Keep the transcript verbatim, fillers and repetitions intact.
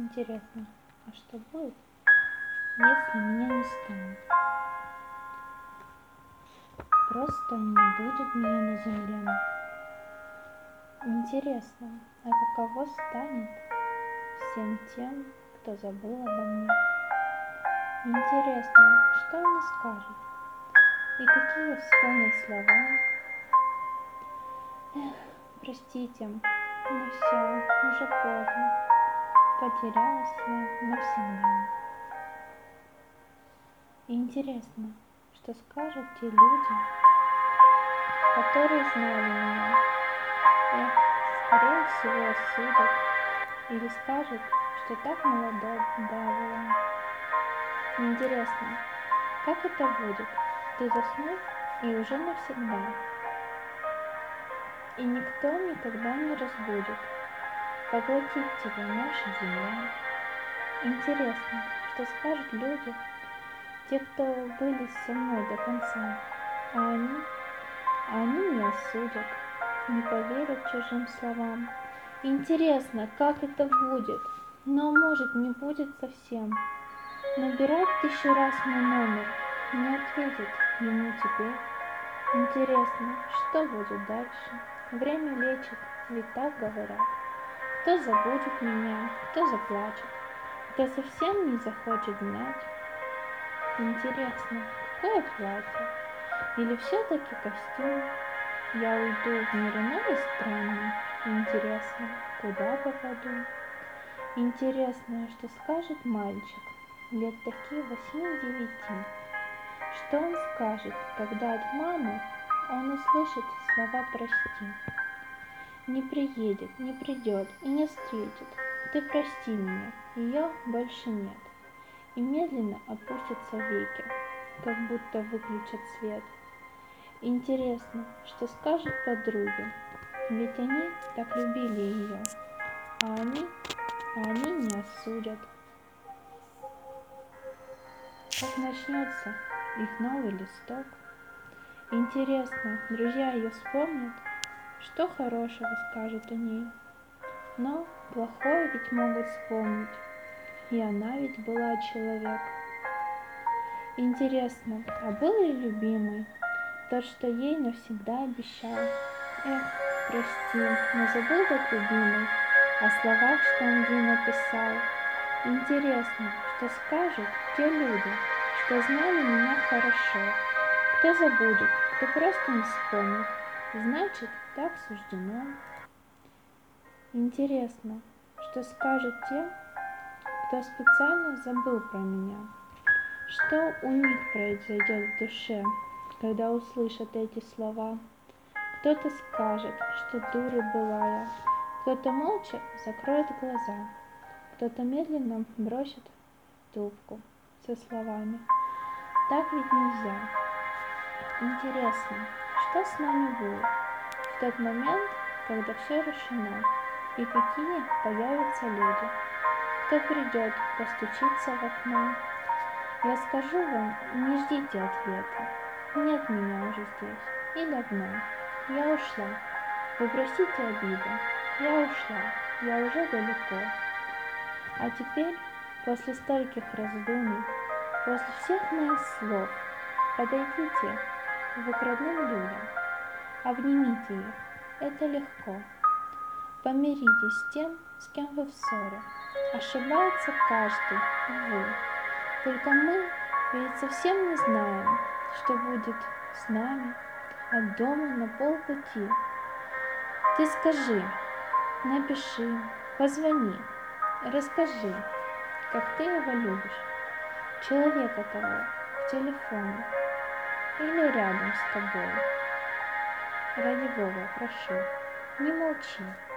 Интересно, а что будет, если меня не станет? Просто не будет меня на земле. Интересно, а каково станет всем тем, кто забыл обо мне? Интересно, что они скажут и какие вспомнят слова? Эх, простите, но все, уже поздно, потерялась я навсегда. Интересно, что скажут те люди, которые знали меня. Эх, скорее всего осудят или скажут, что так молода была. Интересно, как это будет? Ты заснул и уже навсегда. И никто никогда не разбудит. Поглотит тебя наша земля. Интересно, что скажут люди, те, кто были со мной до конца, а они, а они не осудят, не поверят чужим словам. Интересно, как это будет, но может не будет совсем. Набирать тысячу раз мой номер, не ответит ему теперь. Интересно, что будет дальше? Время лечит, ведь так говорят. Кто забудет меня, кто заплачет, кто совсем не захочет знать. Интересно, какое платье? Или все-таки костюм? Я уйду в мир иной и странный. Интересно, куда попаду? Интересно, что скажет мальчик лет таких восьми-девяти. Что он скажет, когда от мамы он услышит слова «прости»? Не приедет, не придет и не встретит. Ты прости меня, ее больше нет. И медленно опустятся веки, как будто выключат свет. Интересно, что скажут подруги, ведь они так любили ее, а они, а они не осудят. Как начнется их новый листок. Интересно, друзья ее вспомнят, что хорошего скажут о ней. Но плохое ведь могут вспомнить, и она ведь была человек. Интересно, а был ли любимый тот, что ей навсегда обещал? Эх, прости, но забыл тот любимый о словах, что он ей написал. Интересно, что скажут те люди, что знали меня хорошо. Кто забудет, кто просто не вспомнит, значит, так суждено. Интересно, что скажут те, кто специально забыл про меня. Что у них произойдет в душе, когда услышат эти слова? Кто-то скажет, что дурой была я, кто-то молча закроет глаза, кто-то медленно бросит трубку со словами «Так ведь нельзя». Интересно, что с нами будет в тот момент, когда все решено, и какие появятся люди, кто придет постучиться в окно. Я скажу вам, не ждите ответа, нет меня уже здесь, и давно, я ушла, вы простите обиду, я ушла, я уже далеко. А теперь, после стольких раздумий, после всех моих слов, подойдите вы к родным людям, обнимите их, это легко. Помиритесь с тем, с кем вы в ссоре. Ошибается каждый, увы. Только мы ведь совсем не знаем, что будет с нами от дома на полпути. Ты скажи, напиши, позвони, расскажи, как ты его любишь, человека того, к телефону или рядом с тобой. Ради Бога, прошу, не молчи.